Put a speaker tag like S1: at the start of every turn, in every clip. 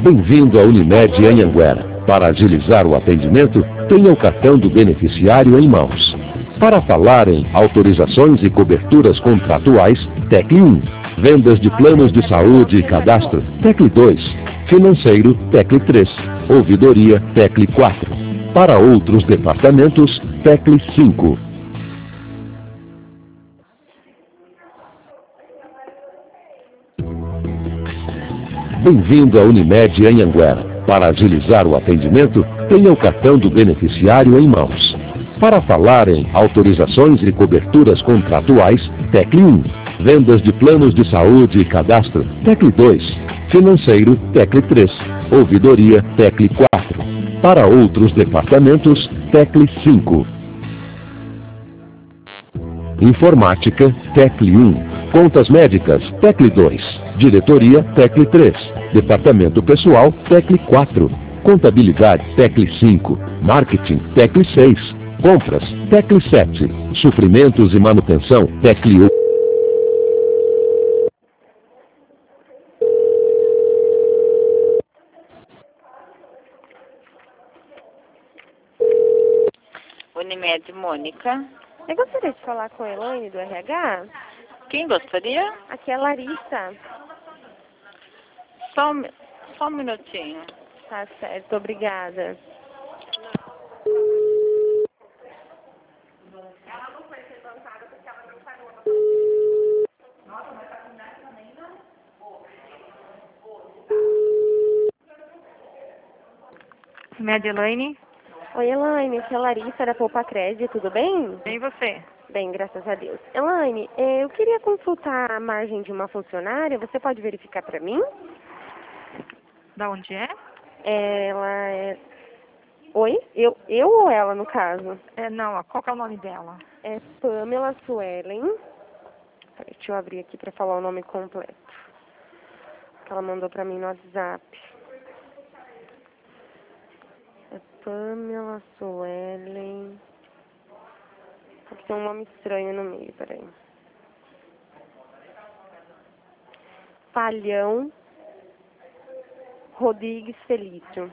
S1: Bem-vindo à Unimed Anhanguera. Para agilizar o atendimento, tenha o cartão do beneficiário em mãos. Para falar em autorizações e coberturas contratuais, tecle 1. Vendas de planos de saúde e cadastro, tecle 2. Financeiro, tecle 3. Ouvidoria, tecle 4. Para outros departamentos, tecle 5. Bem-vindo à Unimed Anhanguera. Para agilizar o atendimento, tenha o cartão do beneficiário em mãos. Para falar em autorizações e coberturas contratuais, tecle 1. Vendas de planos de saúde e cadastro, tecle 2. Financeiro, tecle 3. Ouvidoria, tecle 4. Para outros departamentos, tecle 5. Informática, tecle 1. Contas médicas, tecle 2. Diretoria, tecle 3. Departamento pessoal, tecle 4. Contabilidade, tecle 5. Marketing, tecle 6. Compras, tecle 7. Suprimentos e manutenção, tecle 8.
S2: Unimed Mônica.
S3: Eu gostaria de falar com a Elaine do RH.
S2: Quem gostaria?
S3: Aqui é a Larissa.
S2: Só um minutinho.
S3: Tá certo, obrigada.
S4: Unimed Elaine.
S3: Oi, Elaine, aqui é a Larissa da Poupa Crédito, tudo bem?
S4: Bem, você?
S3: Bem, graças a Deus. Elaine, eu queria consultar a margem de uma funcionária, você pode verificar para mim?
S4: Da onde é?
S3: Ela é... Oi? Eu ou ela, no caso?
S4: Não, qual que é o nome dela?
S3: É Pamela Suelen. Peraí, deixa eu abrir aqui para falar o nome completo. Que ela mandou para mim no WhatsApp. É Pamela Suelen. Aqui tem um nome estranho no meio, peraí. Palhão Rodrigues Felício.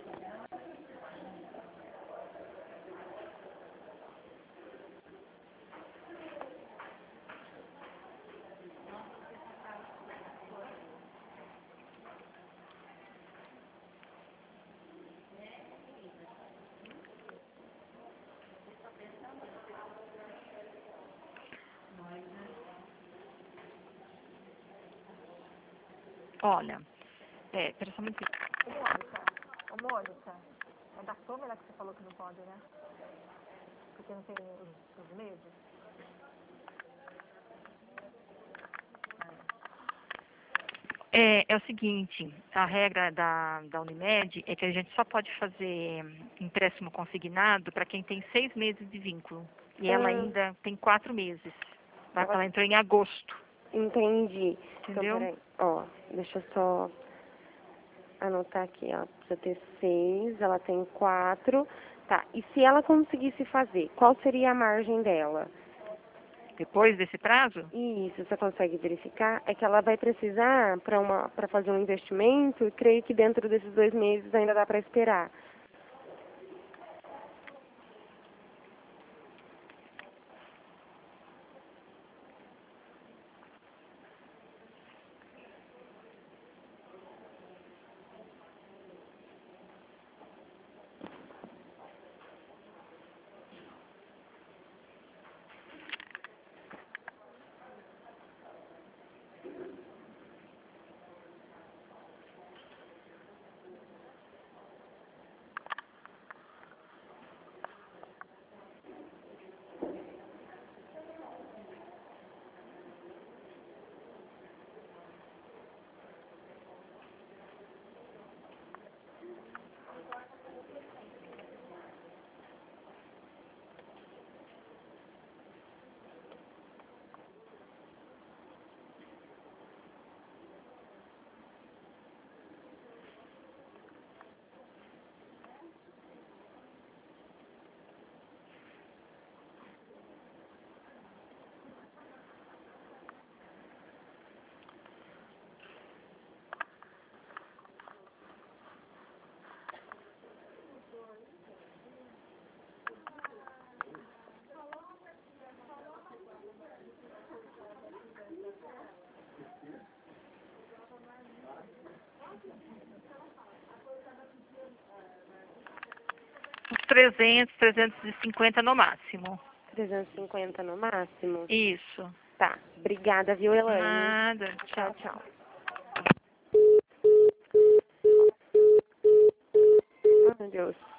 S4: Olha, pera só um minutinho. Ô, Mônica, é da Pamela que você falou que não pode, né? Porque não tem os meses? É o seguinte, a regra da Unimed é que a gente só pode fazer empréstimo consignado para quem tem 6 meses de vínculo. E ela ainda tem 4 meses. Ela entrou em agosto.
S3: Entendi.
S4: Entendeu?
S3: Então, peraí. Ó, deixa eu só anotar aqui, ó. Precisa ter 6, ela tem 4. Tá, e se ela conseguisse fazer, qual seria a margem dela?
S4: Depois desse prazo?
S3: Isso, você consegue verificar? É que ela vai precisar para fazer um investimento, e creio que dentro desses 2 meses ainda dá para esperar.
S4: 300, 350 no máximo.
S3: 350 no máximo?
S4: Isso.
S3: Tá. Obrigada, viu, Elaine?
S4: Nada.
S3: Tchau, tchau. Ai, meu Deus.